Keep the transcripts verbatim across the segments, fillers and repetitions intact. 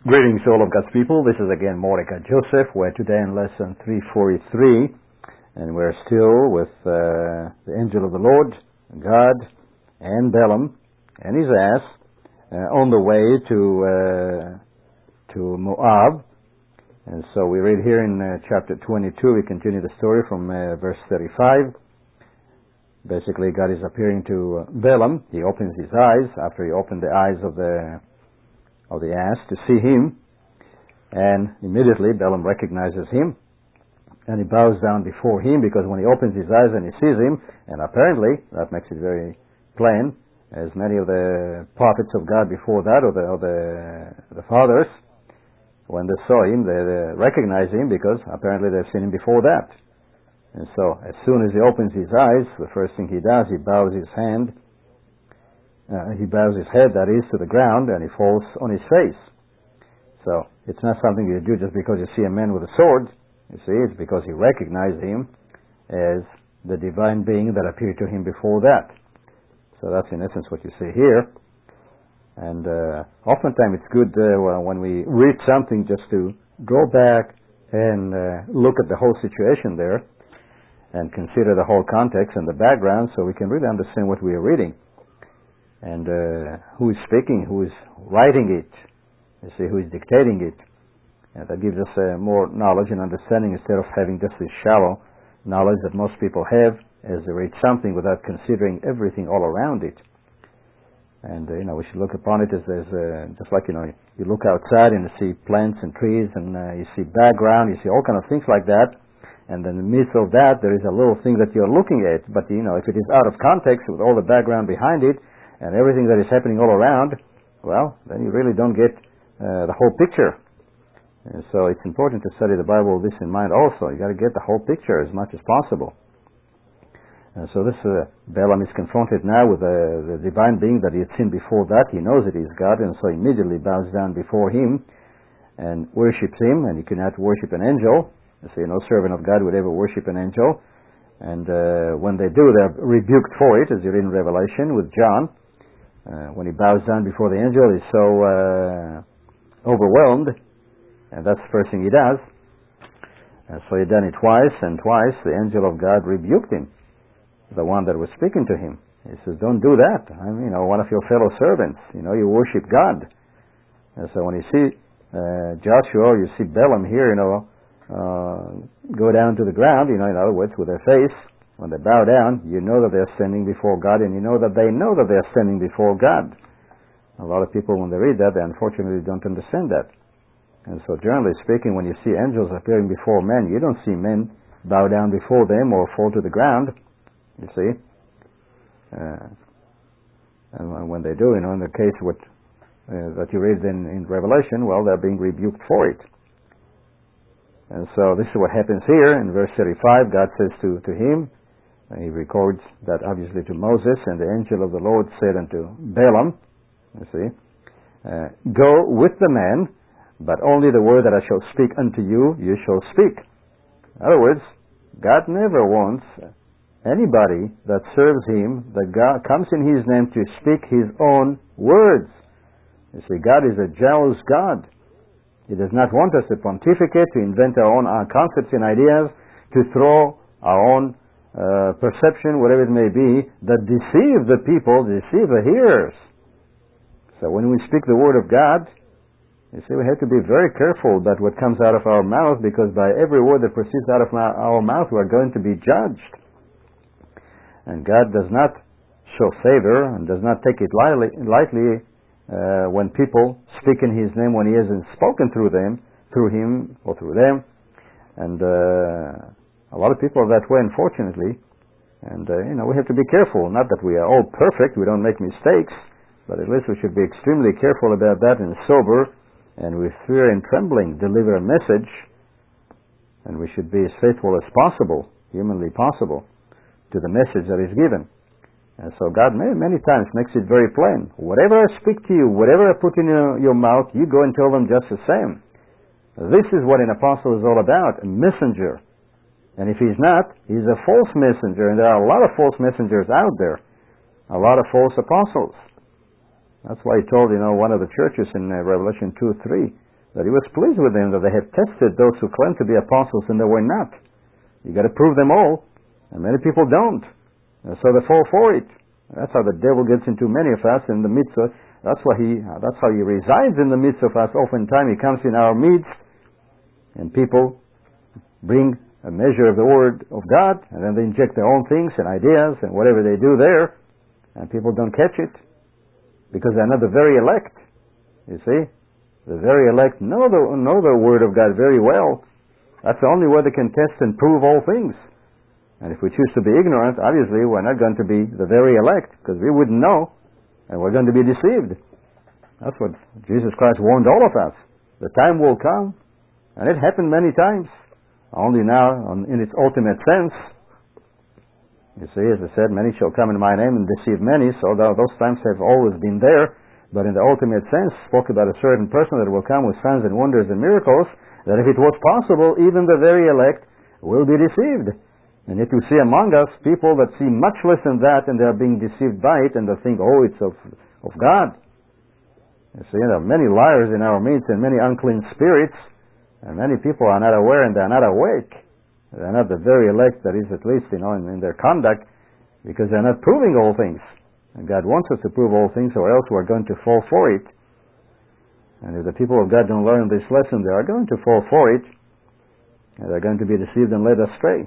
Greetings to all of God's people. This is again Mordecai Joseph. We're today in lesson three forty-three, and we're still with uh, the angel of the Lord, God, and Balaam and his ass uh, on the way to uh, to Moab. And so we read here in uh, chapter twenty-two. We continue the story from uh, verse thirty-five. Basically, God is appearing to uh, Balaam. He opens his eyes after he opened the eyes of the of the ass to see him, and immediately Balaam recognizes him, and he bows down before him, because when he opens his eyes and he sees him, and apparently that makes it very plain, as many of the prophets of God before that, or the, or the, the fathers, when they saw him, they, they recognized him, because apparently they've seen him before that. And so as soon as he opens his eyes, the first thing he does, he bows his hand Uh, he bows his head, that is, to the ground, and he falls on his face. So it's not something you do just because you see a man with a sword. You see, it's because he recognized him as the divine being that appeared to him before that. So that's in essence what you see here. And uh, oftentimes it's good uh, when we read something just to go back and uh, look at the whole situation there and consider the whole context and the background, so we can really understand what we are reading. And uh, who is speaking, who is writing it, you see, who is dictating it. And that gives us uh, more knowledge and understanding, instead of having just this shallow knowledge that most people have as they read something without considering everything all around it. And uh, you know, we should look upon it as, as uh, just like, you know, you look outside and you see plants and trees, and uh, you see background, you see all kind of things like that. And in the midst of that, there is a little thing that you're looking at. But you know, if it is out of context with all the background behind it, and everything that is happening all around, well, then you really don't get uh, the whole picture. And so it's important to study the Bible with this in mind also. You got to get the whole picture as much as possible. And so this uh, Balaam is confronted now with uh, the divine being that he had seen before that. He knows it is God, and so immediately bows down before him and worships him. And you cannot worship an angel. So no servant of God would ever worship an angel. And uh, when they do, they're rebuked for it, as you read in Revelation with John. Uh, when he bows down before the angel, he's so uh, overwhelmed, and that's the first thing he does. And so he'd done it twice, and twice the angel of God rebuked him, the one that was speaking to him. He says, "Don't do that. I'm, you know, one of your fellow servants. You know, you worship God." And so when you see uh, Joshua, or you see Balaam here, you know, uh, go down to the ground, you know, in other words, with their face. When they bow down, you know that they're standing before God, and you know that they know that they're standing before God. A lot of people, when they read that, they unfortunately don't understand that. And so generally speaking, when you see angels appearing before men, you don't see men bow down before them or fall to the ground, you see. Uh, and when they do, you know, in the case what, uh, that you read in, in Revelation, well, they're being rebuked for it. And so this is what happens here in verse thirty-five. God says to, to him, and he records that obviously to Moses, and the angel of the Lord said unto Balaam, you see, uh, "Go with the man, but only the word that I shall speak unto you, you shall speak." In other words, God never wants anybody that serves him, that God comes in his name, to speak his own words. You see, God is a jealous God. He does not want us to pontificate, to invent our own our concepts and ideas, to throw our own Uh, perception, whatever it may be, that deceive the people, deceive the hearers. So when we speak the word of God, you see, we have to be very careful about what comes out of our mouth, because by every word that proceeds out of our mouth, we are going to be judged. And God does not show favor and does not take it lightly, lightly uh, when people speak in his name, when he hasn't spoken through them, through him or through them. And uh, a lot of people are that way, unfortunately, and uh, you know, we have to be careful. Not that we are all perfect, we don't make mistakes, but at least we should be extremely careful about that, and sober, and with fear and trembling deliver a message, and we should be as faithful as possible, humanly possible, to the message that is given. And so God many, many times makes it very plain. Whatever I speak to you, whatever I put in your, your mouth, you go and tell them just the same. This is what an apostle is all about, a messenger. And if he's not, he's a false messenger. And there are a lot of false messengers out there. A lot of false apostles. That's why he told, you know, one of the churches in uh, Revelation two three, that he was pleased with them, that they had tested those who claimed to be apostles and they were not. You got to prove them all, and many people don't. And so they fall for it. That's how the devil gets into many of us in the midst of, that's why he, that's how he resides in the midst of us. Oftentimes he comes in our midst, and people bring a measure of the Word of God, and then they inject their own things and ideas and whatever they do there, and people don't catch it because they're not the very elect. You see? The very elect know the, know the Word of God very well. That's the only way they can test and prove all things. And if we choose to be ignorant, obviously we're not going to be the very elect, because we wouldn't know, and we're going to be deceived. That's what Jesus Christ warned all of us. The time will come, and it happened many times, only now in its ultimate sense. You see, as I said, many shall come in my name and deceive many, so those times have always been there. But in the ultimate sense, spoke about a certain person that will come with signs and wonders and miracles, that if it was possible, even the very elect will be deceived. And yet you see among us people that see much less than that, and they are being deceived by it, and they think, oh, it's of, of God. You see, there are many liars in our midst, and many unclean spirits, and many people are not aware and they are not awake. They are not the very elect, that is, at least, you know, in, in their conduct, because they are not proving all things. And God wants us to prove all things, or else we're going to fall for it. And if the people of God don't learn this lesson, they are going to fall for it, and they're going to be deceived and led astray.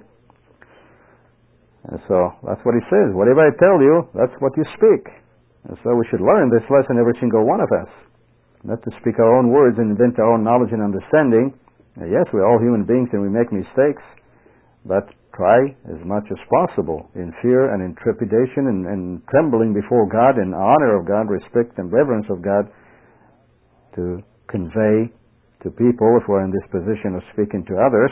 And so that's what he says. Whatever I tell you, that's what you speak. And so we should learn this lesson, every single one of us. Not to speak our own words and invent our own knowledge and understanding. And yes, we're all human beings and we make mistakes, but try as much as possible in fear and in trepidation and, and trembling before God, in honor of God, respect and reverence of God, to convey to people, if we're in this position of speaking to others,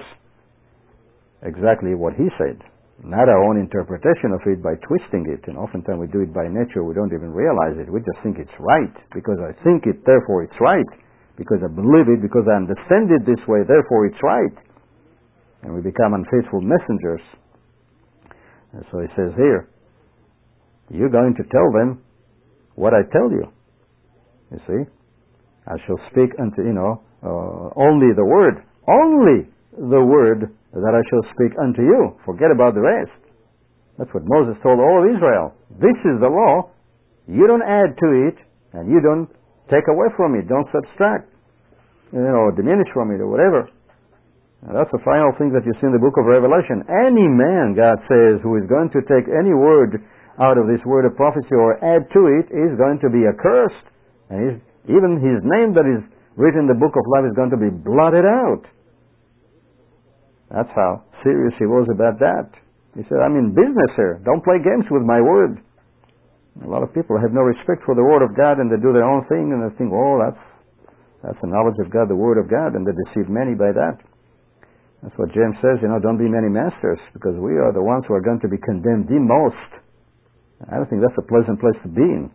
exactly what he said. Not our own interpretation of it by twisting it. And oftentimes we do it by nature. We don't even realize it. We just think it's right. Because I think it, therefore it's right. Because I believe it, because I understand it this way, therefore it's right. And we become unfaithful messengers. And so he says here, you're going to tell them what I tell you. You see? I shall speak unto, you know, uh, only the word, only the word that I shall speak unto you. Forget about the rest. That's what Moses told all of Israel. This is the law. You don't add to it, and you don't take away from it. Don't subtract, you know, diminish from it or whatever. Now, that's the final thing that you see in the book of Revelation. Any man, God says, who is going to take any word out of this word of prophecy or add to it is going to be accursed. And his, even his name that is written in the book of life is going to be blotted out. That's how serious he was about that. He said, I'm in business here. Don't play games with my word. A lot of people have no respect for the word of God, and they do their own thing, and they think, oh, that's, that's the knowledge of God, the word of God, and they deceive many by that. That's what James says, you know, don't be many masters, because we are the ones who are going to be condemned the most. I don't think that's a pleasant place to be in.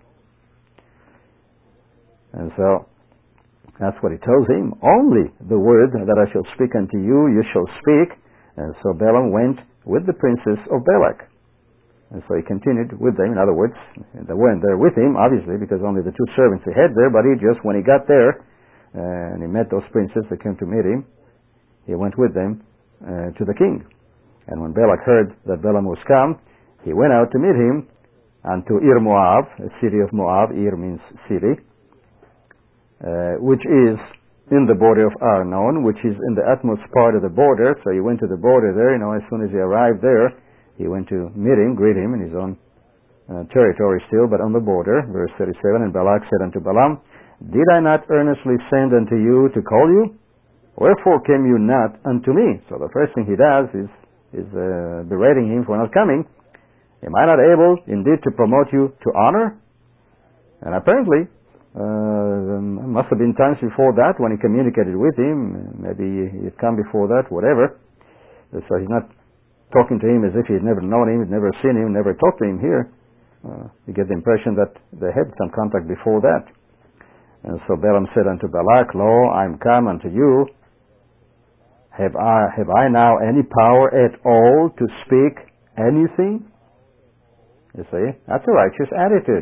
And so, that's what he tells him. Only the word that I shall speak unto you, you shall speak. And so Balaam went with the princes of Balak. And so he continued with them. In other words, they weren't there with him, obviously, because only the two servants he had there, but he just, when he got there, uh, and he met those princes that came to meet him, he went with them uh, to the king. And when Balak heard that Balaam was come, he went out to meet him unto Ir Moab, a city of Moab. Ir means city, uh, which is in the border of Arnon, which is in the utmost part of the border. So he went to the border there. You know, as soon as he arrived there, he went to meet him, greet him in his own uh, territory still, but on the border. Verse thirty-seven, and Balak said unto Balaam, did I not earnestly send unto you to call you? Wherefore came you not unto me? So the first thing he does is, is uh, berating him for not coming. Am I not able indeed to promote you to honor? And apparently, uh, there must have been times before that when he communicated with him. Maybe he had come before that, whatever. So he's not talking to him as if he had never known him, had never seen him, never talked to him here. Uh, you get the impression that they had some contact before that. And so Balaam said unto Balak, lo, I am come unto you. Have I, have I now any power at all to speak anything? You see, that's a righteous attitude.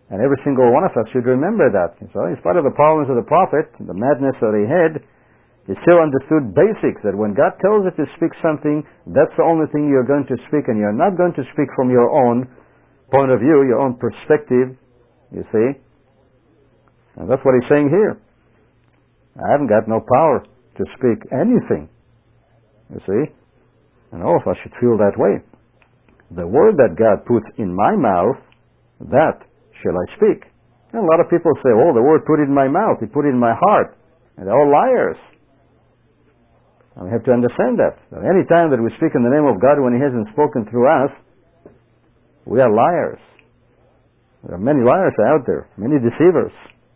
And every single one of us should remember that. So in spite of the problems of the prophet, the madness that he had, he still understood basics, that when God tells you to speak something, that's the only thing you're going to speak, and you're not going to speak from your own point of view, your own perspective, you see. And that's what he's saying here. I haven't got no power to speak anything, you see. And all of us should feel that way. The word that God puts in my mouth, that shall I speak. And a lot of people say, oh, the word put it in my mouth, he put it in my heart. And they're all liars. And we have to understand that. That any time that we speak in the name of God when he hasn't spoken through us, we are liars. There are many liars out there, many deceivers.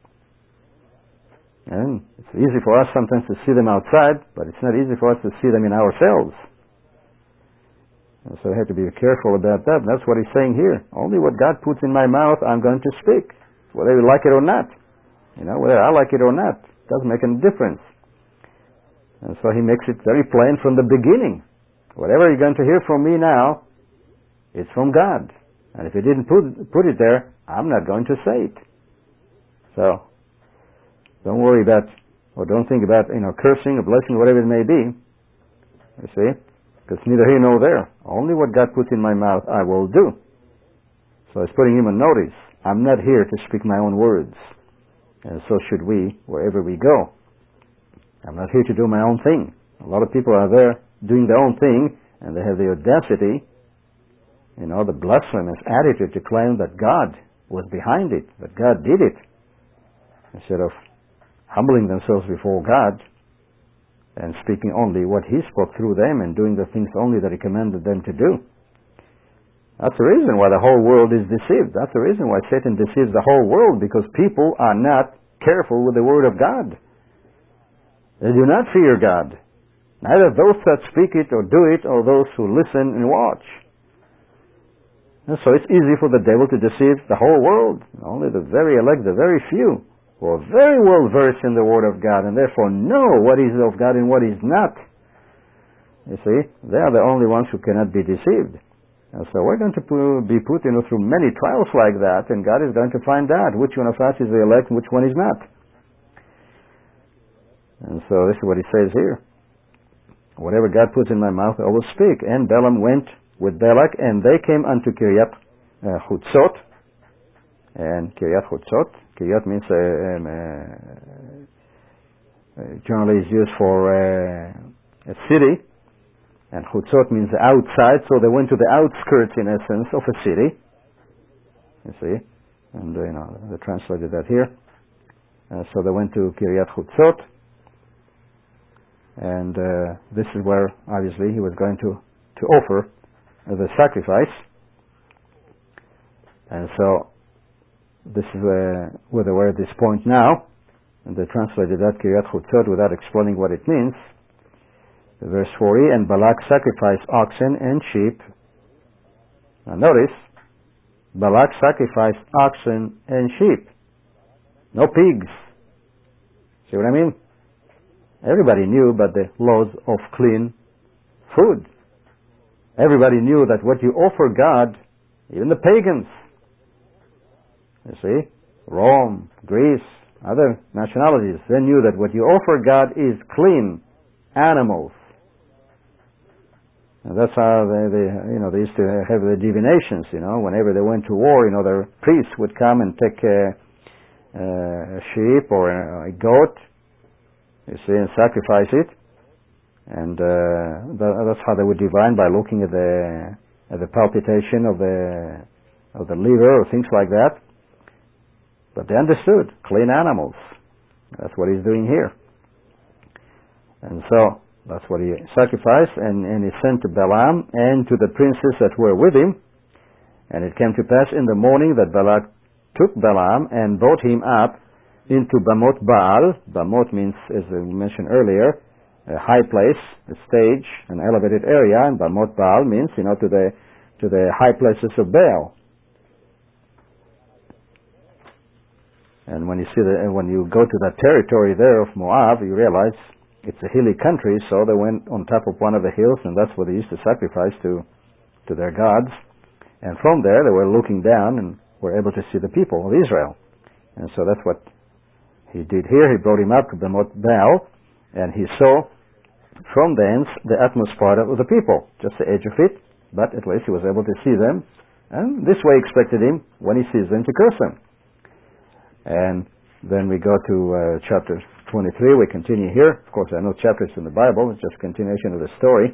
And it's easy for us sometimes to see them outside, but it's not easy for us to see them in ourselves. And so we have to be careful about that. And that's what he's saying here. Only what God puts in my mouth, I'm going to speak. Whether you like it or not. You know, whether I like it or not. It doesn't make any difference. And so he makes it very plain from the beginning. Whatever you're going to hear from me now, it's from God. And if he didn't put, put it there, I'm not going to say it. So, don't worry about, or don't think about, you know, cursing or blessing, whatever it may be. You see? Because neither here nor there. Only what God puts in my mouth, I will do. So it's putting him on notice. I'm not here to speak my own words. And so should we, wherever we go. I'm not here to do my own thing. A lot of people are there doing their own thing, and they have the audacity, you know, the blasphemous attitude to claim that God was behind it, that God did it. Instead of humbling themselves before God, and speaking only what he spoke through them and doing the things only that he commanded them to do. That's the reason why the whole world is deceived. That's the reason why Satan deceives the whole world, because people are not careful with the word of God. They do not fear God. Neither those that speak it or do it, or those who listen and watch. And so it's easy for the devil to deceive the whole world. Only the very elect, the very few, who are very well versed in the Word of God and therefore know what is of God and what is not. You see, they are the only ones who cannot be deceived. And so we're going to be put, you know, through many trials like that, and God is going to find out which one of us is the elect and which one is not. And so this is what he says here. Whatever God puts in my mouth, I will speak. And Balaam went with Balak, and they came unto Kiryat uh, Hutzot. And Kiryat Hutzot, Kiryat means uh, um, uh, generally is used for uh, a city, and Hutzot means outside, so they went to the outskirts, in essence, of a city. You see, and uh, you know, they translated that here. Uh, so they went to Kiryat Hutzot, and uh, this is where, obviously, he was going to, to offer uh, the sacrifice. And so this is uh, where they were at this point now, and they translated that Kiryat Hutzot without explaining what it means. Verse forty, and Balak sacrificed oxen and sheep. Now notice, Balak sacrificed oxen and sheep. No pigs. See what I mean? Everybody knew about the laws of clean food. Everybody knew that what you offer God, even the pagans, you see, Rome, Greece, other nationalities, they knew that what you offer God is clean animals. And that's how they, they, you know, they used to have the divinations, you know, whenever they went to war, you know, their priests would come and take a, a sheep or a, a goat, you see, and sacrifice it. And uh, that, that's how they would divine, by looking at the at the palpitation of the of the liver or things like that. But they understood, clean animals. That's what he's doing here. And so that's what he sacrificed, and, and he sent to Balaam and to the princes that were with him. And it came to pass in the morning that Balak took Balaam and brought him up into Bamoth Baal. Bamoth means, as we mentioned earlier, a high place, a stage, an elevated area, and Bamoth Baal means, you know, to the to the high places of Baal. And when you see the, when you go to that territory there of Moab, you realize it's a hilly country, so they went on top of one of the hills, and that's where they used to sacrifice to to their gods. And from there, they were looking down and were able to see the people of Israel. And so that's what he did here. He brought him up to Bamot Baal, and he saw from thence the utmost part of the people, just the edge of it, but at least he was able to see them, and this way expected him, when he sees them, to curse them. And then we go to uh, chapter twenty-three. We continue here. Of course, there are no chapters in the Bible. It's just a continuation of the story.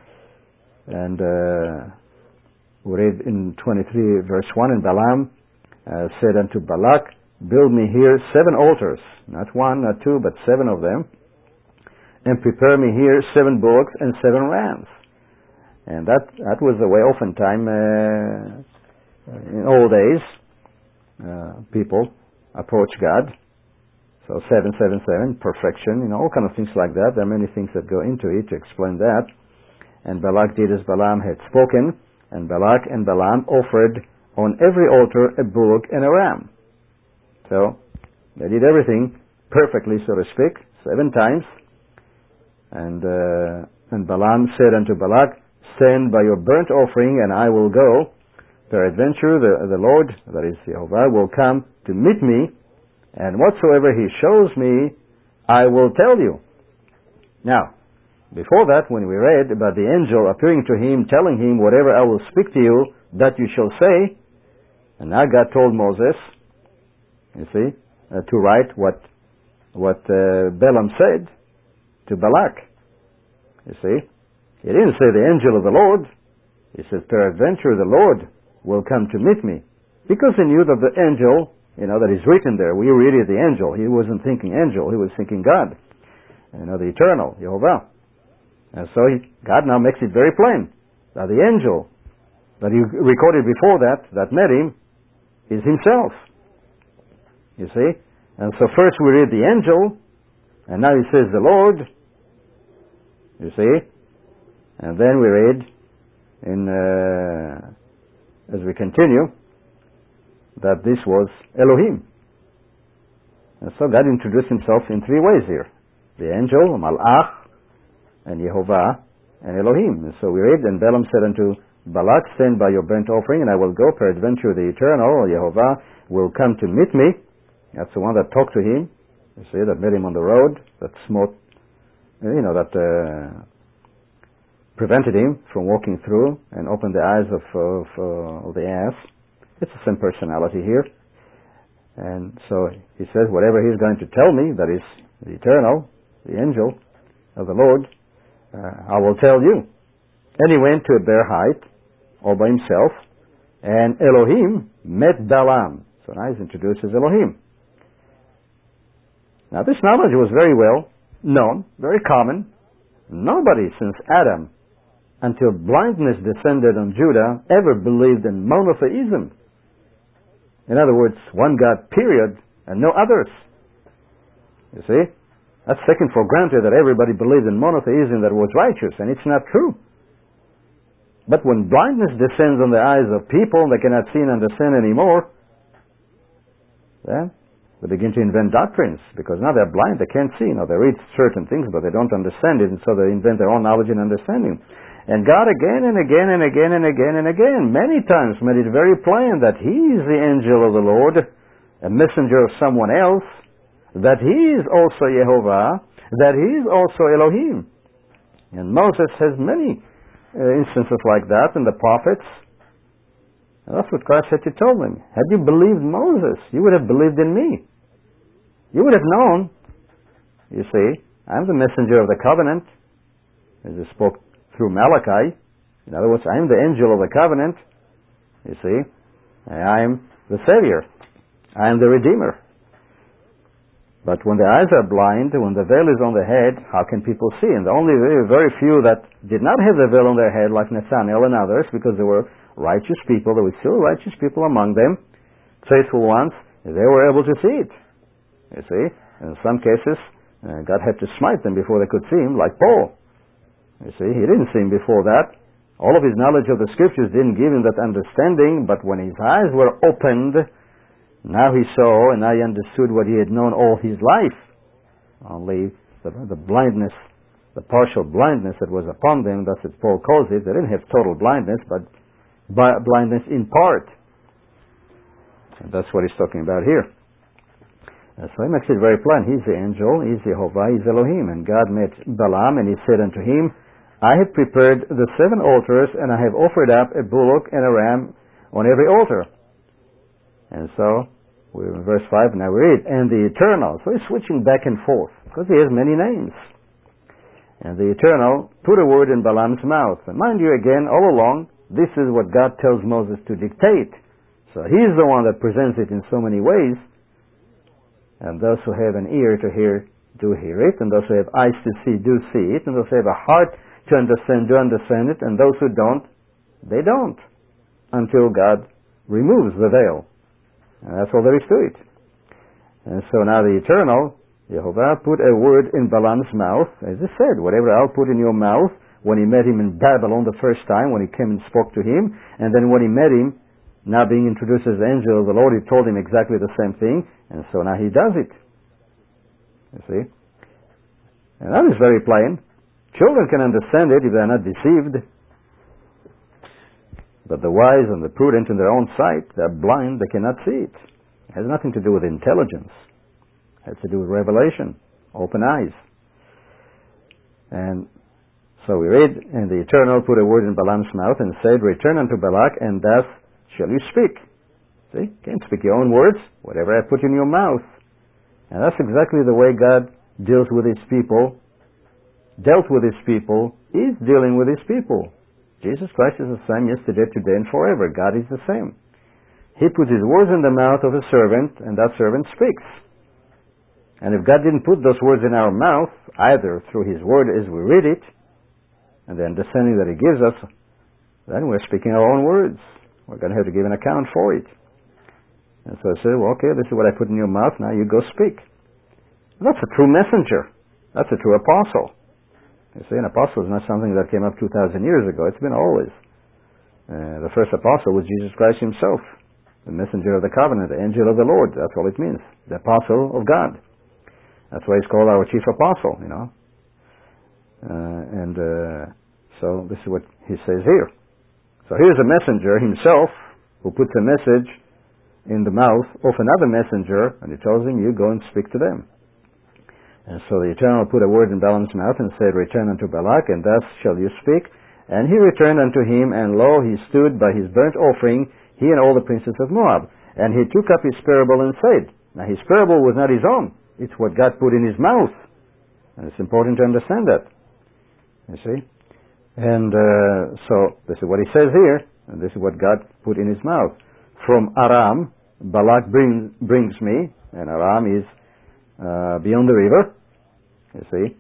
And uh, we read in twenty-three, verse one, and Balaam uh, said unto Balak, build me here seven altars, not one, not two, but seven of them, and prepare me here seven bullocks and seven rams. And that that was the way oftentimes uh, in old days uh, people approach God. So seven, seven, seven, perfection, you know, all kind of things like that. There are many things that go into it to explain that. And Balak did as Balaam had spoken, and Balak and Balaam offered on every altar a bullock and a ram. So they did everything perfectly, so to speak, seven times. And uh, and Balaam said unto Balak, stand by your burnt offering, and I will go. Peradventure the, the Lord, that is Jehovah, will come to meet me, and whatsoever he shows me, I will tell you. Now, before that, when we read about the angel appearing to him, telling him, whatever I will speak to you, that you shall say, and now God told Moses, you see, uh, to write what what uh, Balaam said to Balak. You see, he didn't say the angel of the Lord. He said, peradventure the Lord will come to meet me. Because he knew that the angel, you know, that is written there, we read it, the angel. He wasn't thinking angel, he was thinking God. You know, the eternal, Jehovah. And so he, God now makes it very plain that the angel that he recorded before that, that met him, is himself. You see? And so first we read the angel, and now he says the Lord. You see? And then we read in uh, as we continue that this was Elohim. And so God introduced himself in three ways here. The angel, Malach, and Jehovah, and Elohim. And so we read, and Balaam said unto Balak, stand by your burnt offering, and I will go. Peradventure the eternal, Jehovah, will come to meet me. That's the one that talked to him. You see, that met him on the road, that smote, you know, that uh, prevented him from walking through and opened the eyes of, of, uh, of the ass. It's the same personality here. And so he says, whatever he's going to tell me, that is the eternal, the angel of the Lord, uh, I will tell you. And he went to a bare height, all by himself, and Elohim met Balaam. So now he's introduced as Elohim. Now this knowledge was very well known, very common. Nobody since Adam, until blindness descended on Judah, ever believed in monotheism. In other words, one God, period, and no others. You see? That's taken for granted that everybody believed in monotheism that was righteous, and it's not true. But when blindness descends on the eyes of people, they cannot see and understand anymore, then they begin to invent doctrines, because now they're blind, they can't see. Now they read certain things, but they don't understand it, and so they invent their own knowledge and understanding. And God again and again and again and again and again, many times made it very plain that He is the angel of the Lord, a messenger of someone else, that He is also Jehovah, that He is also Elohim. And Moses has many uh, instances like that in the prophets. And that's what Christ had to tell them. Had you believed Moses, you would have believed in me. You would have known, you see, I'm the messenger of the covenant, as he spoke through Malachi. In other words, I'm the angel of the covenant, you see. I'm the Savior. I'm the Redeemer. But when the eyes are blind, when the veil is on the head, how can people see? And the only very, very few that did not have the veil on their head, like Nathanael and others, because there were righteous people, there were still righteous people among them, faithful ones, they were able to see it. You see? In some cases, uh, God had to smite them before they could see Him, like Paul. You see, he didn't see Him before that. All of his knowledge of the Scriptures didn't give him that understanding, but when his eyes were opened, now he saw, and now he understood what he had known all his life. Only the, the blindness, the partial blindness that was upon them, that's what Paul calls it. They didn't have total blindness, but blindness in part. And that's what he's talking about here. And so he makes it very plain. He's the angel, he's Jehovah, he's Elohim. And God met Balaam, and he said unto him, I have prepared the seven altars, and I have offered up a bullock and a ram on every altar. And so, we're in verse five, now we read, and the Eternal. So he's switching back and forth, because he has many names. And the Eternal put a word in Balaam's mouth. And mind you, again, all along, this is what God tells Moses to dictate. So he's the one that presents it in so many ways. And those who have an ear to hear, do hear it. And those who have eyes to see, do see it. And those who have a heart to understand, do understand it. And those who don't, they don't. Until God removes the veil. And that's all there is to it. And so now the Eternal, Jehovah, put a word in Balaam's mouth. As he said, whatever I'll put in your mouth, when he met him in Babylon the first time, when he came and spoke to him, and then when he met him, now being introduced as the angel of the Lord, he told him exactly the same thing, and so now he does it. You see? And that is very plain. Children can understand it if they're not deceived. But the wise and the prudent in their own sight, they're blind, they cannot see it. It has nothing to do with intelligence. It has to do with revelation, open eyes. And so we read, and the Eternal put a word in Balaam's mouth and said, return unto Balak, and thus shall you speak. See? You can't speak your own words, whatever I put in your mouth. And that's exactly the way God deals with his people, dealt with his people, is dealing with his people. Jesus Christ is the same yesterday, today, and forever. God is the same. He puts his words in the mouth of a servant, and that servant speaks. And if God didn't put those words in our mouth, either through his word as we read it, and the understanding that he gives us, then we're speaking our own words. We're going to have to give an account for it. And so I said, well, okay, this is what I put in your mouth, now you go speak. And that's a true messenger. That's a true apostle. You see, an apostle is not something that came up two thousand years ago. It's been always. Uh, the first apostle was Jesus Christ himself, the messenger of the covenant, the angel of the Lord. That's all it means. The apostle of God. That's why he's called our chief apostle, you know. Uh, and uh, so this is what he says here. So here's a messenger himself who puts a message in the mouth of another messenger, and he tells him, you go and speak to them. And so the Eternal put a word in Balaam's mouth and said, return unto Balak, and thus shall you speak. And he returned unto him, and lo, he stood by his burnt offering, he and all the princes of Moab. And he took up his parable and said, now his parable was not his own. It's what God put in his mouth. And it's important to understand that. You see? And uh, so this is what he says here, and this is what God put in his mouth. From Aram, Balak bring, brings me, and Aram is uh, beyond the river. You see,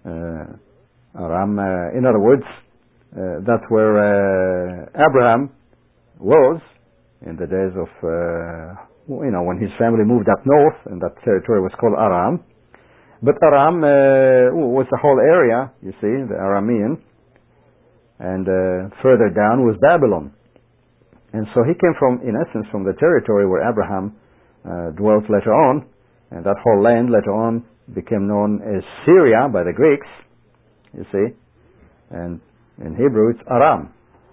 uh, Aram, uh, in other words, uh, that's where uh, Abraham was in the days of, uh, you know, when his family moved up north, and that territory was called Aram. But Aram uh, was the whole area, you see, the Aramean, and uh, further down was Babylon. And so he came from, in essence, from the territory where Abraham uh, dwelt later on, and that whole land later on became known as Syria by the Greeks, you see, and in Hebrew it's Aram.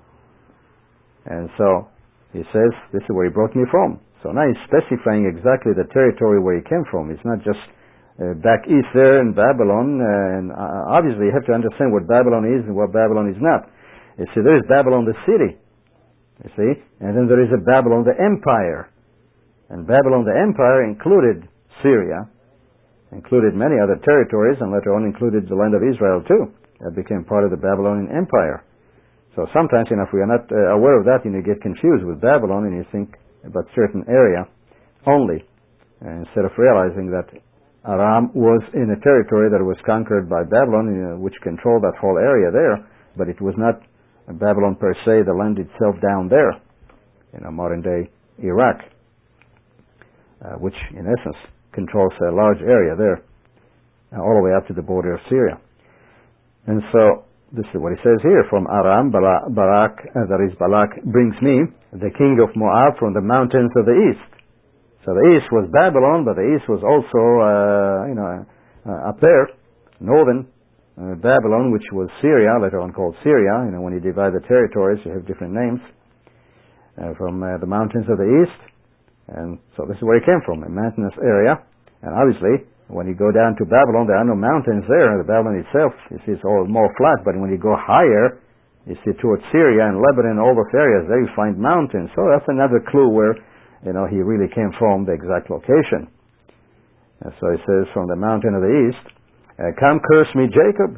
And so he says, this is where he brought me from. So now he's specifying exactly the territory where he came from. It's not just uh, back east there in Babylon, uh, and uh, obviously you have to understand what Babylon is and what Babylon is not. You see, there is Babylon the city, you see, and then there is a Babylon the empire. And Babylon the empire included Syria, included many other territories, and later on included the land of Israel too. That became part of the Babylonian Empire. So sometimes, you know, if we are not uh, aware of that, you, know, you get confused with Babylon and you think about certain area only, uh, instead of realizing that Aram was in a territory that was conquered by Babylon, you know, which controlled that whole area there, but it was not Babylon per se, the land itself down there, you know, modern-day Iraq, uh, which in essence controls a large area there, uh, all the way up to the border of Syria. And so, this is what he says here, from Aram, Balak, Barak, uh, that is Balak, brings me, the king of Moab, from the mountains of the east. So the east was Babylon, but the east was also, uh, you know, uh, up there, northern uh, Babylon, which was Syria, later on called Syria. You know, when you divide the territories, you have different names. Uh, from uh, the mountains of the east, And so this is where he came from, a mountainous area. And obviously, when you go down to Babylon, there are no mountains there. The Babylon itself, you see, it's all more flat. But when you go higher, you see towards Syria and Lebanon, all those areas, there you find mountains. So that's another clue where, you know, he really came from, the exact location. And so he says, from the mountain of the east, uh, come curse me, Jacob.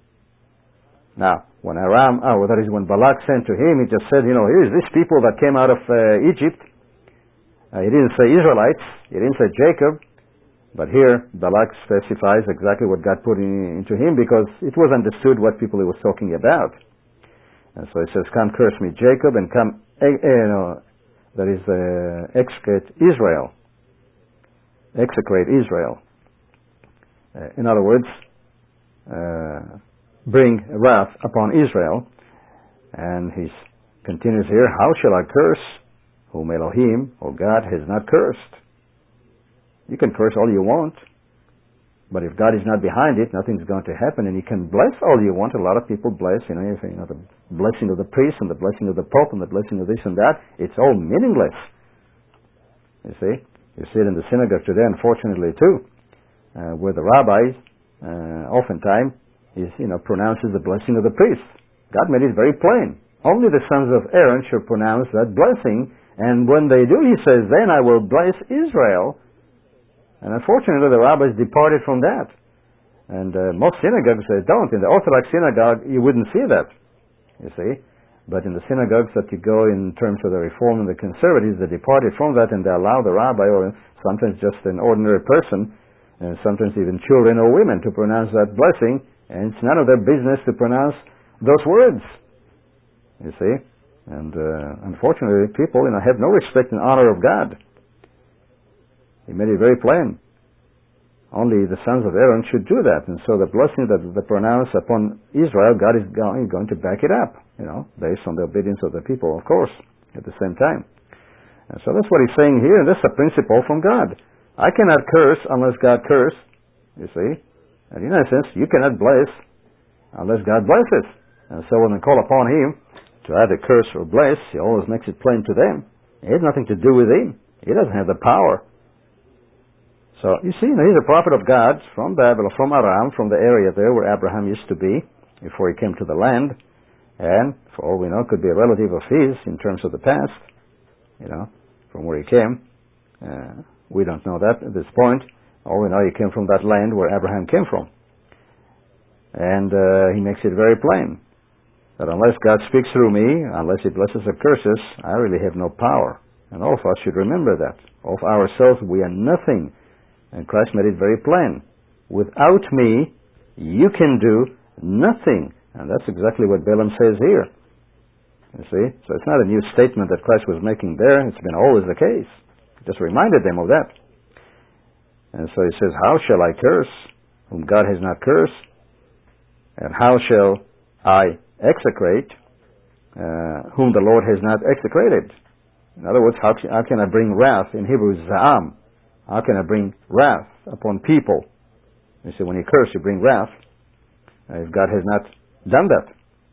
Now, when Aram, oh, that is when Balak sent to him, he just said, you know, here's these people that came out of uh, Egypt. Uh, he didn't say Israelites, he didn't say Jacob, but here Balak specifies exactly what God put in, into him, because it was understood what people he was talking about. And so he says, come curse me, Jacob, and come, uh, you know, that is, uh, execrate Israel. Execrate Israel. Uh, in other words, uh, bring wrath upon Israel. And he continues here, how shall I curse whom Elohim, or God, has not cursed? You can curse all you want, but if God is not behind it, nothing's going to happen. And you can bless all you want. A lot of people bless, you know, you know, the blessing of the priest and the blessing of the pope and the blessing of this and that. It's all meaningless. You see? You see it in the synagogue today, unfortunately, too, uh, where the rabbis uh, oftentimes is, you know, pronounces the blessing of the priest. God made it very plain. Only the sons of Aaron should pronounce that blessing, and when they do, he says, then I will bless Israel. And unfortunately, the rabbis departed from that. And uh, most synagogues uh, don't. In the Orthodox synagogue, you wouldn't see that, you see. But in the synagogues that you go in terms of the Reform and the Conservatives, they departed from that, and they allow the rabbi, or sometimes just an ordinary person, and sometimes even children or women, to pronounce that blessing. And it's none of their business to pronounce those words, you see. And uh, unfortunately, people, you know, have no respect and honor of God. He made it very plain. Only the sons of Aaron should do that. And so the blessing that they pronounce upon Israel, God is going, going to back it up, you know, based on the obedience of the people, of course, at the same time. And so that's what he's saying here, and that's a principle from God. I cannot curse unless God curse, you see. And in essence, you cannot bless unless God blesses. And so when they call upon him to either curse or bless, he always makes it plain to them. It has nothing to do with him. He doesn't have the power. So, you see, he's a prophet of God from Babylon, from Aram, from the area there where Abraham used to be before he came to the land. And, for all we know, could be a relative of his in terms of the past, you know, from where he came. Uh, we don't know that at this point. All we know, he came from that land where Abraham came from. And uh, he makes it very plain that unless God speaks through me, unless he blesses or curses, I really have no power. And all of us should remember that. Of ourselves, we are nothing. And Christ made it very plain. Without me, you can do nothing. And that's exactly what Balaam says here. You see? So it's not a new statement that Christ was making there. It's been always the case. He just reminded them of that. And so he says, how shall I curse whom God has not cursed? And how shall I execrate uh, whom the Lord has not execrated? In other words, how, how can I bring wrath? In Hebrew, za'am. How can I bring wrath upon people? You see, when you curse, you bring wrath. Uh, if God has not done that.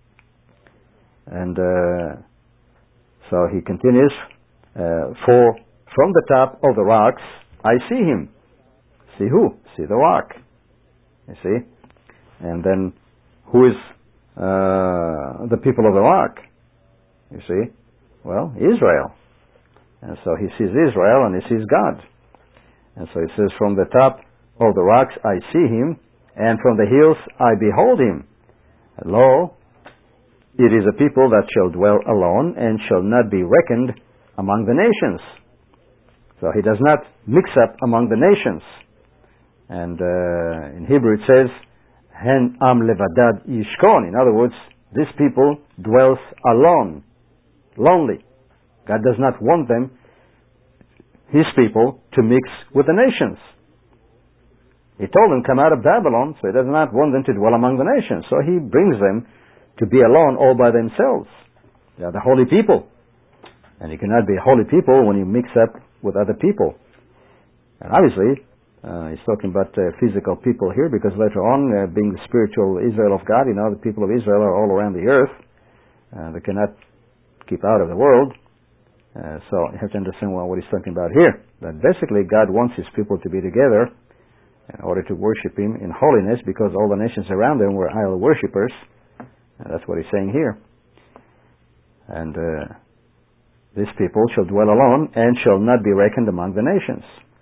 And uh, so he continues, uh, for from the top of the rocks I see him. See who? See the rock. You see? And then who is uh, the people of the rock? You see? Well, Israel. And so he sees Israel and he sees God. And so he says, from the top of the rocks I see him, and from the hills I behold him. And lo, it is a people that shall dwell alone, and shall not be reckoned among the nations. So he does not mix up among the nations. And uh, in Hebrew it says, Hen am levadad yishkon. In other words, this people dwells alone, lonely. God does not want them, his people, to mix with the nations. He told them, come out of Babylon, so he does not want them to dwell among the nations. So he brings them to be alone all by themselves. They are the holy people. And you cannot be a holy people when you mix up with other people. And obviously, uh, he's talking about uh, physical people here, because later on, uh, being the spiritual Israel of God, you know, the people of Israel are all around the earth. Uh, they cannot keep out of the world. Uh, so you have to understand well, what he's talking about here. That basically God wants his people to be together in order to worship him in holiness, because all the nations around them were idol worshippers. And that's what he's saying here. And uh, these people shall dwell alone and shall not be reckoned among the nations.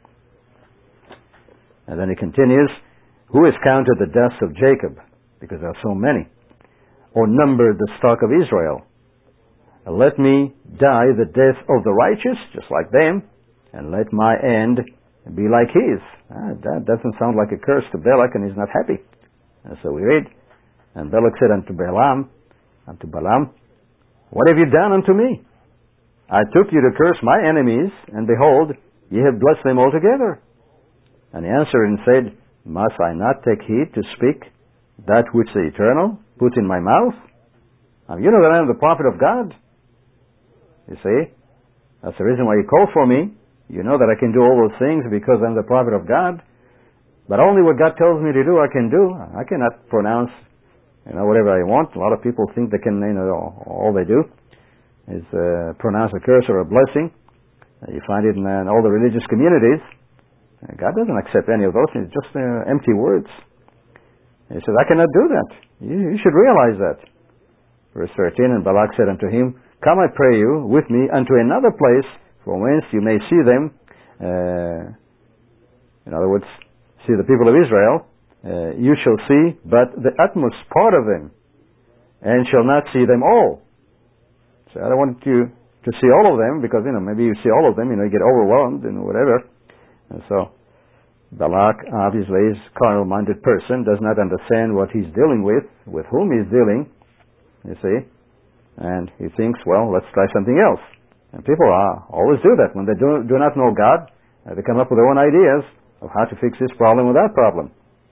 And then he continues, who has counted the dust of Jacob, because there are so many, or numbered the stock of Israel? Let me die the death of the righteous, just like them, and let my end be like his. Ah, that doesn't sound like a curse to Balak, and he's not happy. And so we read, and Balak said unto Balaam, unto Balaam, what have you done unto me? I took you to curse my enemies, and behold, ye have blessed them altogether. And he answered and said, must I not take heed to speak that which the Eternal put in my mouth? Now, you know that I am the prophet of God. You see? That's the reason why you call for me. You know that I can do all those things because I'm the prophet of God. But only what God tells me to do, I can do. I cannot pronounce, you know, whatever I want. A lot of people think they can, you know, all they do is uh, pronounce a curse or a blessing. Uh, you find it in, uh, in all the religious communities. Uh, God doesn't accept any of those. It's just uh, empty words. And he says, I cannot do that. You, you should realize that. Verse thirteen, and Balak said unto him, come, I pray you, with me unto another place from whence you may see them. Uh, in other words, see the people of Israel. Uh, you shall see but the utmost part of them, and shall not see them all. So I don't want you to see all of them, because, you know, maybe you see all of them, you know, you get overwhelmed and whatever. And so Balak, obviously, is a carnal-minded person, does not understand what he's dealing with, with whom he's dealing, you see. And he thinks, well, let's try something else. And people are, always do that. When they do, do not know God, uh, they come up with their own ideas of how to fix this problem or that problem.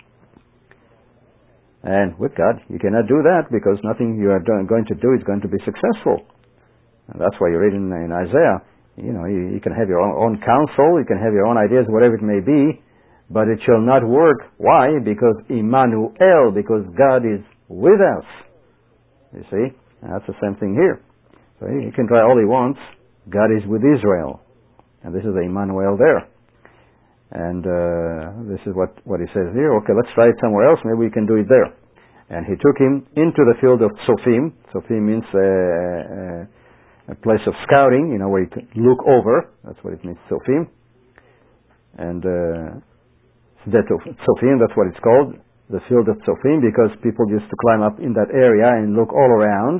And with God, you cannot do that, because nothing you are do- going to do is going to be successful. And that's why you read in, in Isaiah, you know, you, you can have your own, own counsel, you can have your own ideas, whatever it may be, but it shall not work. Why? Because Immanuel, because God is with us. You see? And that's the same thing here. So he, he can try all he wants. God is with Israel. And this is the Immanuel there. And uh, this is what, what he says here. Okay, let's try it somewhere else. Maybe we can do it there. And he took him into the field of Sophim. Sophim means uh, uh, a place of scouting, you know, where you can look over. That's what it means, Sophim. And uh, that of Sophim, that's what it's called, the field of Sophim, because people used to climb up in that area and look all around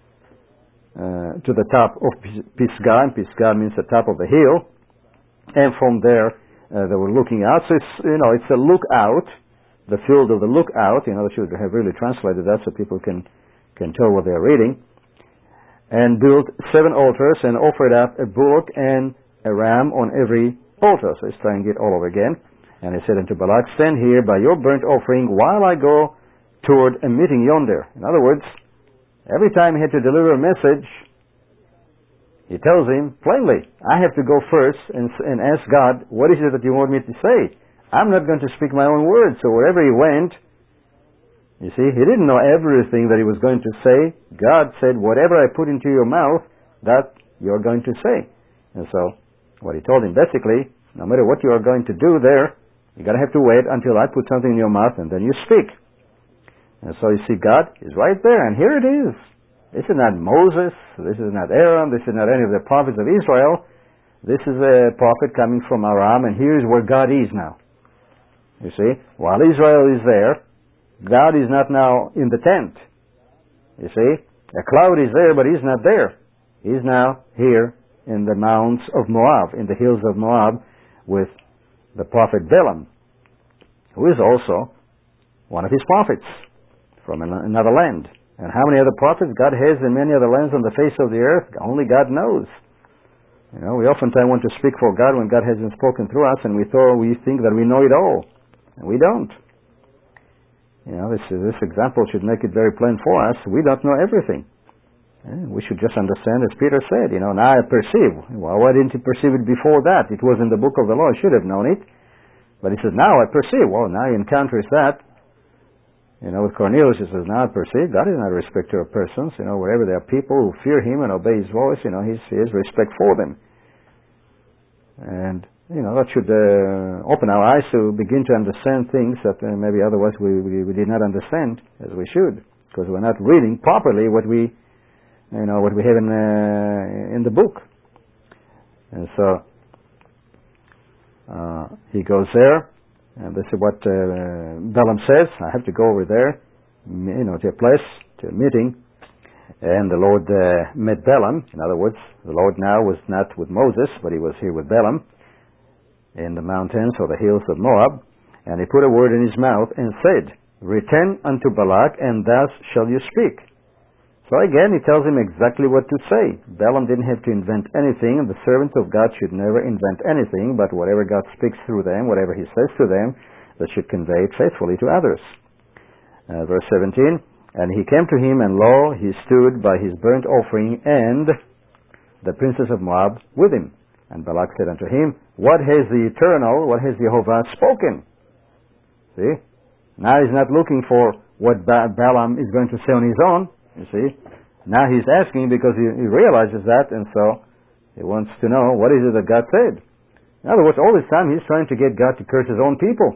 uh, to the top of Pisgah. And Pisgah means the top of the hill. And from there, uh, they were looking out. So it's, you know, it's a lookout, the field of the lookout. You know, they should have really translated that so people can, can tell what they're reading. And built seven altars and offered up a bullock and a ram on every altar. So he's trying it all over again. And he said unto Balak, stand here by your burnt offering while I go toward a meeting yonder. In other words, every time he had to deliver a message, he tells him plainly, I have to go first and, and ask God, what is it that you want me to say? I'm not going to speak my own words. So wherever he went, you see, he didn't know everything that he was going to say. God said, whatever I put into your mouth, that you're going to say. And so what he told him, basically, no matter what you are going to do there, you're going to have to wait until I put something in your mouth and then you speak. And so you see, God is right there, and here it is. This is not Moses, this is not Aaron, this is not any of the prophets of Israel. This is a prophet coming from Aram, and here is where God is now. You see, while Israel is there, God is not now in the tent. You see, a cloud is there, but he's not there. He's now here in the mountains of Moab, in the hills of Moab, with the prophet Balaam, who is also one of his prophets from another land. And how many other prophets God has in many other lands on the face of the earth, only God knows. You know, we oftentimes want to speak for God when God hasn't spoken through us, and we thought we think that we know it all, and we don't. You know, this this example should make it very plain for us. We don't know everything. And we should just understand, as Peter said, you know, now I perceive. Well, why didn't he perceive it before that? It was in the book of the law. He should have known it. But he said, now I perceive. Well, now he encounters that. You know, with Cornelius, it says, now perceive, God is not a respecter of persons. You know, wherever there are people who fear Him and obey His voice, you know, He has respect for them. And, you know, that should uh, open our eyes to begin to understand things that uh, maybe otherwise we, we, we did not understand as we should, because we're not reading properly what we, you know, what we have in, uh, in the book. And so, uh, he goes there, and this is what uh, Balaam says. I have to go over there, you know, to a place, to a meeting. And the Lord uh, met Balaam. In other words, the Lord now was not with Moses, but He was here with Balaam in the mountains or the hills of Moab. And He put a word in his mouth and said, return unto Balak, and thus shall you speak. So again, He tells him exactly what to say. Balaam didn't have to invent anything, and the servants of God should never invent anything, but whatever God speaks through them, whatever He says to them, they should convey it faithfully to others. Uh, verse seventeen, and he came to him, and lo, he stood by his burnt offering, and the princes of Moab with him. And Balak said unto him, what has the Eternal, what has Jehovah spoken? See? Now he's not looking for what ba- Balaam is going to say on his own. You see, now he's asking because he, he realizes that, and so he wants to know what is it that God said. In other words, all this time he's trying to get God to curse His own people,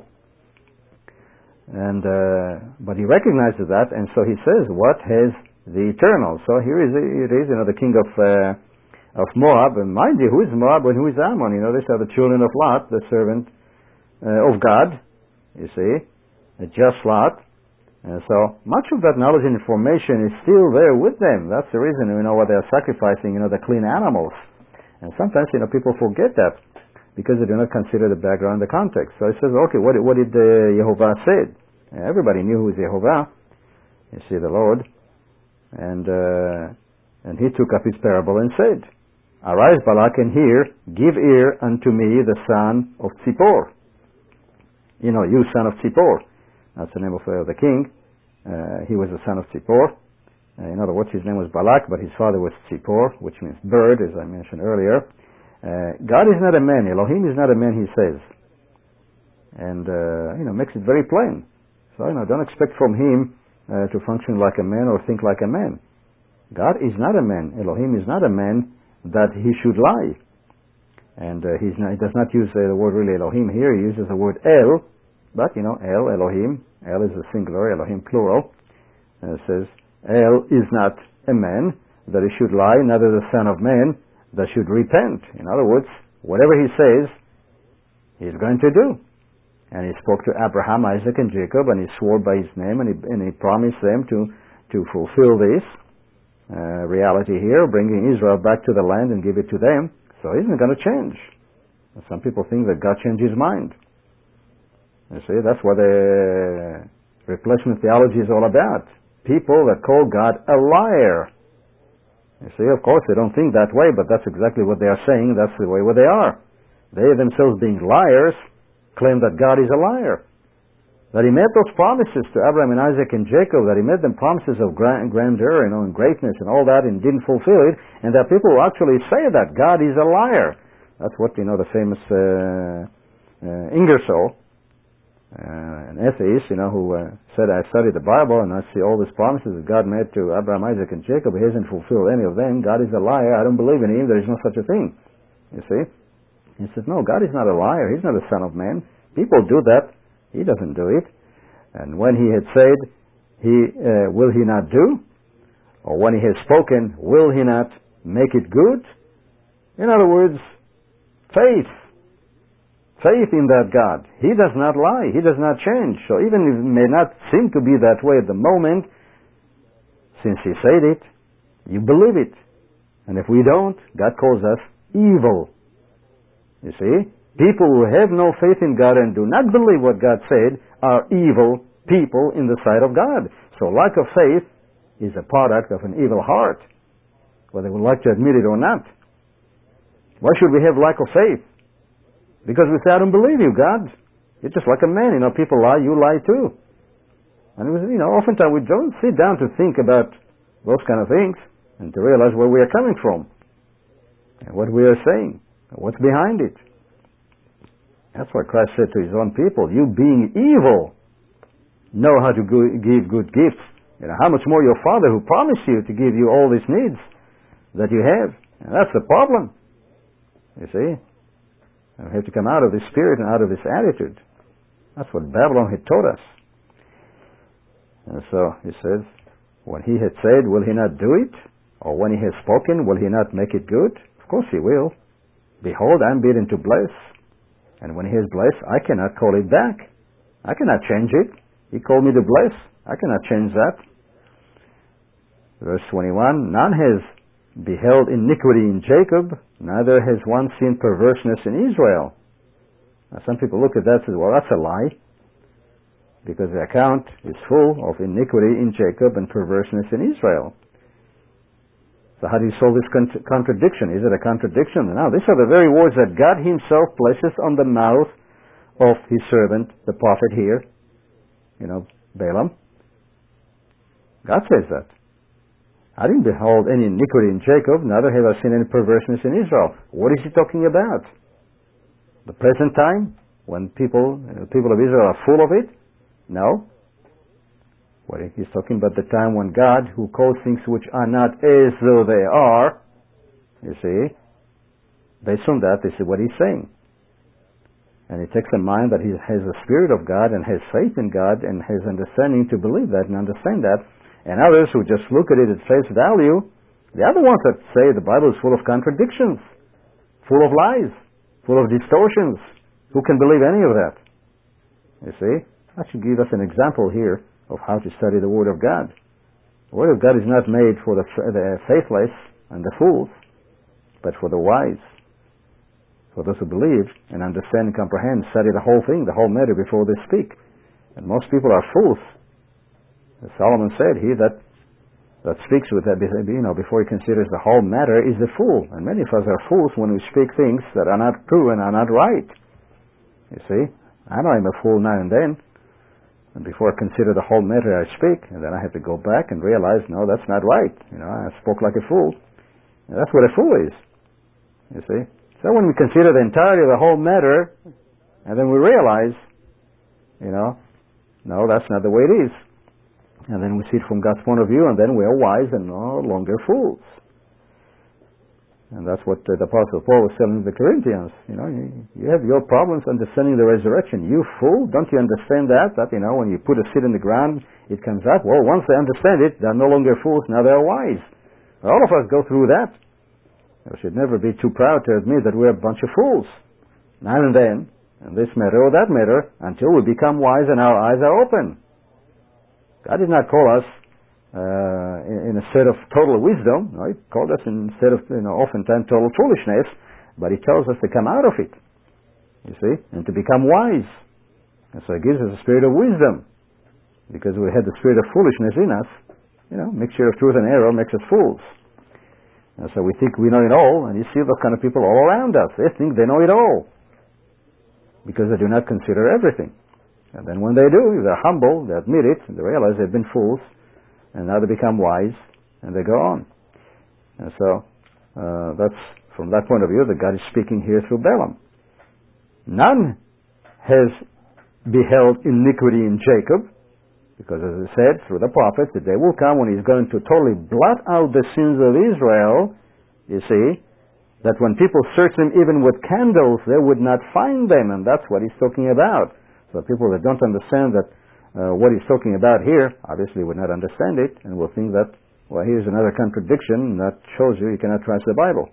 and uh, but he recognizes that, and so he says, "What has the Eternal?" So here is it is, you know, the king of uh, of Moab, and mind you, who is Moab and who is Ammon? You know, these are the children of Lot, the servant uh, of God. You see, a just Lot. And so much of that knowledge and information is still there with them. That's the reason, you know, what they're sacrificing, you know, the clean animals. And sometimes, you know, people forget that because they do not consider the background, the context. So it says, okay, what, what did uh, Jehovah said? And everybody knew who is Jehovah. You see, the Lord. And uh, and He took up His parable and said, arise, Balak, and hear, give ear unto me, the son of Zippor. You know, you son of Zippor. That's the name of uh, the king. Uh, he was the son of Zippor. Uh, in other words, his name was Balak, but his father was Zippor, which means bird, as I mentioned earlier. Uh, God is not a man. Elohim is not a man, He says. And, uh, you know, makes it very plain. So, you know, don't expect from Him uh, to function like a man or think like a man. God is not a man. Elohim is not a man that He should lie. And uh, he's not, He does not use uh, the word really Elohim here. He uses the word El. But, you know, El, Elohim, El is a singular, Elohim plural. And it says, El is not a man that he should lie, neither the son of man that should repent. In other words, whatever He says, He's going to do. And He spoke to Abraham, Isaac, and Jacob, and He swore by His name, and He, and he promised them to, to fulfill this uh, reality here, bringing Israel back to the land and give it to them. So He isn't going to change. And some people think that God changed His mind. You see, that's what the replacement theology is all about. People that call God a liar. You see, of course, they don't think that way, but that's exactly what they are saying. That's the way where they are. They themselves, being liars, claim that God is a liar. That He made those promises to Abraham and Isaac and Jacob, that He made them promises of grandeur, you know, and greatness and all that, and didn't fulfill it. And there are people who actually say that God is a liar. That's what, you know, the famous uh, uh, Ingersoll, Uh, an atheist, you know, who uh, said, I studied the Bible and I see all these promises that God made to Abraham, Isaac, and Jacob. He hasn't fulfilled any of them. God is a liar. I don't believe in Him. There is no such a thing. You see? He says, no, God is not a liar. He's not a son of man. People do that. He doesn't do it. And when He had said, He uh, will He not do? Or when He has spoken, will He not make it good? In other words, faith. Faith in that God. He does not lie. He does not change. So even if it may not seem to be that way at the moment, since He said it, you believe it. And if we don't, God calls us evil. You see? People who have no faith in God and do not believe what God said are evil people in the sight of God. So lack of faith is a product of an evil heart, whether we like to admit it or not. Why should we have lack of faith? Because we say, I don't believe you, God. You're just like a man. You know, people lie, you lie too. And, it was, you know, oftentimes we don't sit down to think about those kind of things and to realize where we are coming from and what we are saying and what's behind it. That's what Christ said to His own people, you being evil. know how to go, give good gifts, you know, how much more your Father who promised you to give you all these needs that you have. And that's the problem. You see? We have to come out of this spirit and out of this attitude. That's what Babylon had taught us. And so he says, when he had said, will he not do it? Or when he has spoken, will he not make it good? Of course he will. Behold, I am bidden to bless. And when he has blessed, I cannot call it back. I cannot change it. He called me to bless. I cannot change that. Verse twenty-one, none has beheld iniquity in Jacob, neither has one seen perverseness in Israel. Now some people look at that and say, well, that's a lie, because the account is full of iniquity in Jacob and perverseness in Israel. So how do you solve this con- contradiction? Is it a contradiction? No, these are the very words that God himself places on the mouth of his servant, the prophet here, you know, Balaam. God says that. I didn't behold any iniquity in Jacob, neither have I seen any perverseness in Israel. What is he talking about? The present time, when people, the people of Israel are full of it? No. What he's talking about the time when God, who calls things which are not as though they are, you see, based on that, this is what he's saying. And he takes in mind that he has the Spirit of God and has faith in God and has understanding to believe that and understand that. And others who just look at it at face value, the other ones that say the Bible is full of contradictions, full of lies, full of distortions. Who can believe any of that? You see? That should give us an example here of how to study the Word of God. The Word of God is not made for the, the faithless and the fools, but for the wise, for those who believe and understand and comprehend, study the whole thing, the whole matter before they speak. And most people are fools. As Solomon said, he that that speaks with that, you know, before he considers the whole matter is a fool. And many of us are fools when we speak things that are not true and are not right. You see, I know I'm a fool now and then. And before I consider the whole matter, I speak, and then I have to go back and realize, no, that's not right. You know, I spoke like a fool. And that's what a fool is. You see. So when we consider the entirety of the whole matter, and then we realize, you know, no, that's not the way it is. And then we see it from God's point of view, and then we are wise and no longer fools. And that's what uh, the Apostle Paul was telling the Corinthians. You know, you, you have your problems understanding the resurrection. You fool, don't you understand that? That, you know, when you put a seed in the ground, it comes up. Well, once they understand it, they're no longer fools, now they're wise. All of us go through that. We should never be too proud to admit that we're a bunch of fools. Now and then, in this matter or that matter, until we become wise and our eyes are open. God did not call us uh, in, in a state of total wisdom. No, he called us in a state of, you know, oftentimes total foolishness, but he tells us to come out of it, you see, and to become wise. And so he gives us a spirit of wisdom, because we had the spirit of foolishness in us. You know, mixture of truth and error makes us fools. And so we think we know it all, and you see those kind of people all around us. They think they know it all, because they do not consider everything. And then when they do, they're humble, they admit it, they realize they've been fools, and now they become wise, and they go on. And so, uh, that's from that point of view that God is speaking here through Balaam. None has beheld iniquity in Jacob, because as I said, through the prophets, the day will come when he's going to totally blot out the sins of Israel, you see, that when people search them even with candles, they would not find them, and that's what he's talking about. So people that don't understand that uh, what he's talking about here, obviously would not understand it, and will think that, well, here's another contradiction that shows you you cannot trust the Bible.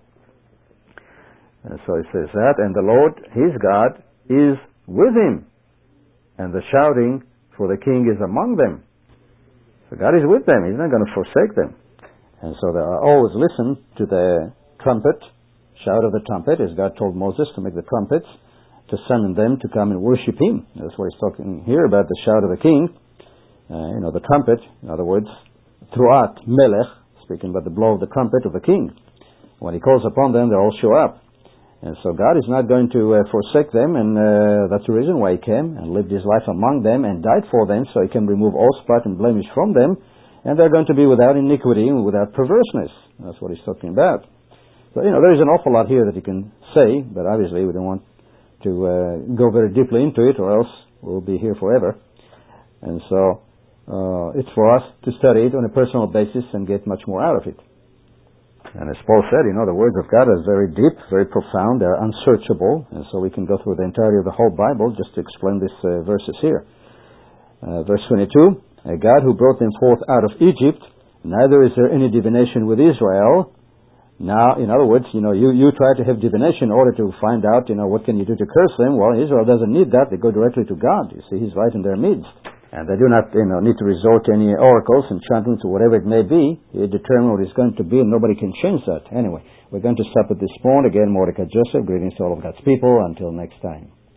And so he says that, and the Lord, his God, is with him, and the shouting for the king is among them. So God is with them. He's not going to forsake them. And so they always listen to the trumpet, shout of the trumpet, as God told Moses to make the trumpets, to summon them to come and worship him. That's what he's talking here about, the shout of the king. Uh, you know, the trumpet, in other words, Truat Melech, speaking about the blow of the trumpet of the king. When he calls upon them, they all show up. And so God is not going to uh, forsake them, and uh, that's the reason why he came and lived his life among them and died for them, so he can remove all spot and blemish from them, and they're going to be without iniquity and without perverseness. That's what he's talking about. So, you know, there is an awful lot here that you can say, but obviously we don't want to uh, go very deeply into it, or else we'll be here forever. And so uh, it's for us to study it on a personal basis and get much more out of it. And as Paul said, you know, the words of God are very deep, very profound, they're unsearchable, and so we can go through the entirety of the whole Bible just to explain these uh, verses here. Uh, verse twenty-two, a God who brought them forth out of Egypt, neither is there any divination with Israel. Now, in other words, you know, you, you try to have divination in order to find out, you know, what can you do to curse them. Well, Israel doesn't need that. They go directly to God. You see, He's right in their midst. And they do not, you know, need to resort to any oracles, enchantments, or whatever it may be. He determined what it's going to be, and nobody can change that. Anyway, we're going to stop at this point. Again, Mordecai Joseph, greetings to all of God's people. Until next time.